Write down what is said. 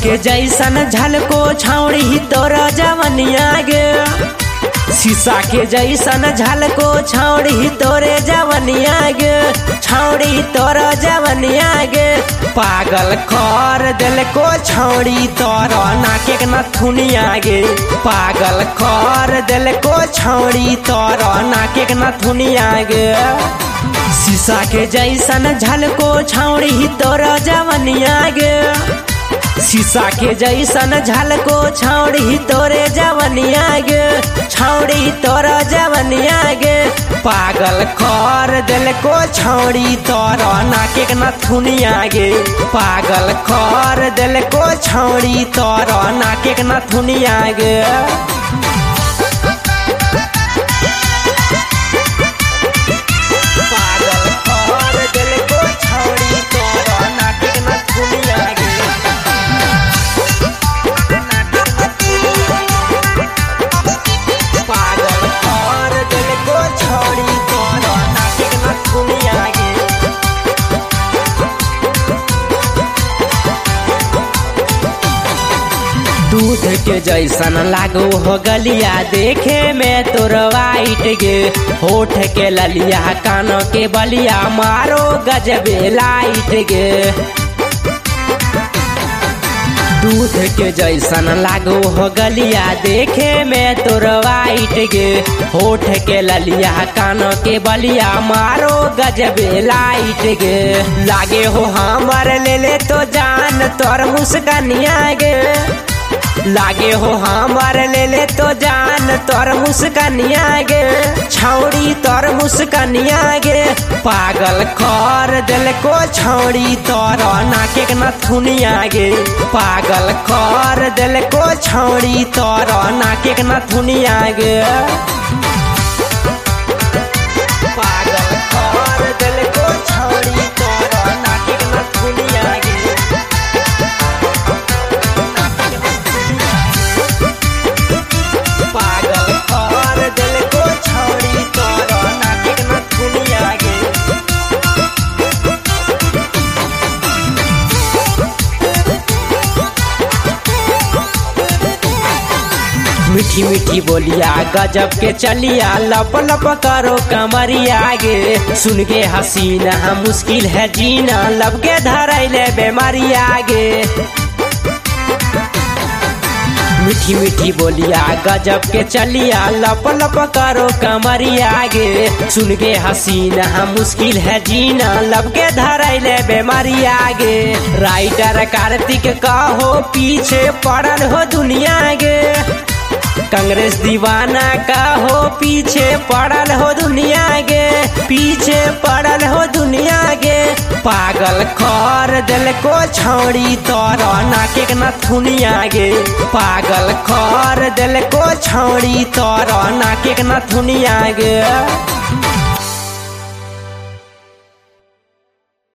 के जैसन झलको छौड़ी तोरा जवनिया गे, शीशा के जैसन झलको छौड़ी तोरे जवनिया गे, छौड़ी तोरा जवनिया गे। पागल कर दिल को छौड़ी तोरा नाके के नथुनिया गे, पागल कर दिल को छौड़ी तोरा नाके के नथुनिया गे। शीशा के जैसन झलको छौड़ी तोरा जवनिया गे, शीशा के जैसन झलको छौड़ी तोरे जवनिया गे, छौड़ी तोरा जवनिया गे। पागल कर दिल को छौड़ी तोरा नाके के नथुनिया गे, पागल कर दिल को छौड़ी तोरा नाके के नथुनिया गे। दूध के जैसन लागो हो गलिया देखे में तोर वाइट गे, होठ के ललिया कानों के बलिया मारो गजबे लाइट गे। दूध के जैसन लागो हो गलिया देखे में तोर वाइट गे, होठ के ललिया कानों के बलिया मारो गजबे लाइट गे। लागे हो हमर ले ले तो जान तोर मुस्कानिया गे, लागे हो हमर ले ले तो जान तोर मुस्कानिया गे, छौड़ी तोर मुस्कानिया गे। पागल कर दिल को छौड़ी तोर नाके के नथुनिया गे, पागल कर दिल को छौड़ी तोर नाके के नथुनिया गे। पागल कर दिल को छौड़ी तोर नाके के नथुनिया गे। मीठी मीठी बोलिया गजब के चलिया लप लप करो कमरिया गे, सुन के हसीना मुश्किल है जीना लब के धरैले बेमारिया गे। मीठी मीठी बोलिया गजब के चलिया लप लप करो कमरिया गे, सुन के हसीना मुश्किल है जीना लब के धरैले बेमारिया गे। राइटर कार्तिक कहो पीछे पड़ल हो दुनिया गे, कांग्रेस दीवाना का हो पीछे पड़ल हो दुनिया गे, पीछे पड़ल हो दुनिया गे। पागल कर दिल को छौड़ी तोरा नाके के नथुनिया गे, पागल कर दिल को छौड़ी तोरा नाके के नथुनिया गे।